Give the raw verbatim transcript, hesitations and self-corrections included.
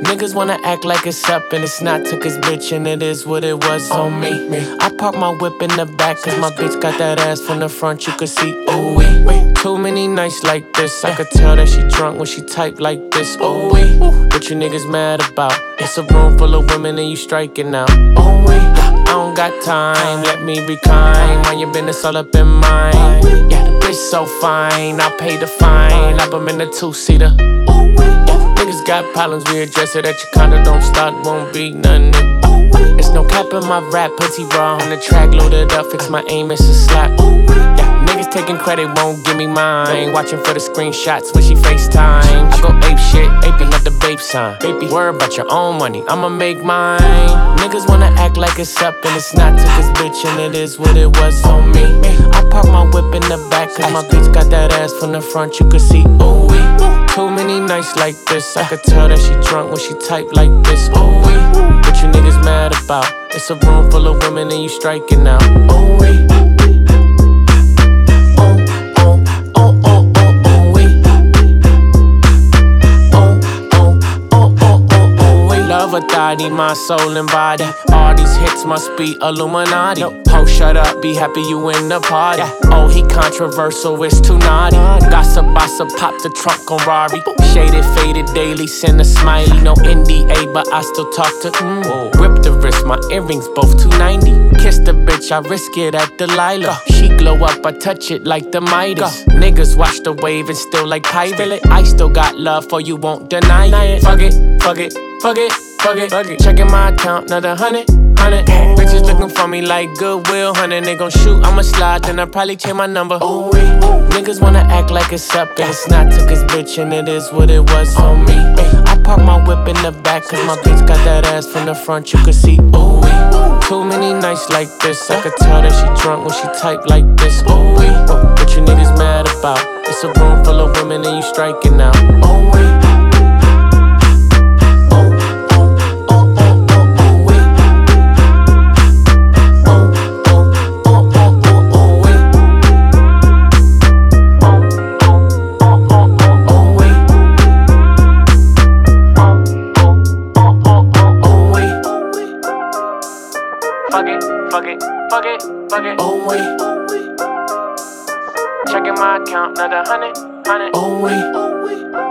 Niggas wanna act like it's up and it's not. Took his bitch and it is what it was on me. I park my whip in the back cause my bitch got that ass from the front you could see. Ooh wee. Too many nights like this. I could tell that she drunk when she type like this. Ooh wee. What you niggas mad about? It's a room full of women and you striking out. Ooh wee. I don't got time, let me be kind. Mind your business all up in mine. Yeah, the bitch so fine, I'll pay the fine. Lap 'em in the two-seater. Niggas got problems, we address it. At your condo, don't start, won't be nothing. It's no cap in my rap, putty raw on the track, loaded up, fix my aim, it's a slap. Yeah, niggas taking credit, won't give me mine. Watching for the screenshots when she FaceTime. I go ape shit, aping up the babe sign. Baby, worry about your own money, I'ma make mine. Niggas wanna act like it's up and it's not. Took his bitch and it is what it was on me. I park my whip in the back cause my bitch got that ass from the front, you could see. Ooh wee. Too many nights like this. I could tell that she drunk when she type like this. Ooh wee. What you niggas mad about? It's a room full of women and you striking out. Ooh wee. I need my soul and body. All these hits must be Illuminati. Ho, shut up, be happy you in the party. Oh, he controversial, it's too naughty. Gossip, gossip, pop the trunk on Rari. Shaded, faded, daily, send a smiley. No N D A, but I still talk to mm. Rip the wrist, my earrings both two ninety. Kiss the bitch, I risk it at Delilah. She glow up, I touch it like the Midas. Niggas watch the wave and still like pirate. I still got love for you, won't deny it. Fuck it, fuck it, fuck it. Fuck it, fuck it. Checking my account, another hundred, hundred. Bitches looking for me like Goodwill, hundred. They gon' shoot, I'ma slide, then I probably change my number. Ooh wee. Niggas wanna act like it's up and it's not. Took his bitch and it is what it was on me. I park my whip in the back cause my bitch got that ass from the front, you could see. Ooh wee. Too many nights like this. I could tell that she drunk when she type like this. Ooh wee. What you niggas mad about? It's a room full of women and you striking out. Ooh wee. Fuck it, fuck it, fuck it, fuck it. Oh wait. Checking my account, another hundred, hundred. Oh wait.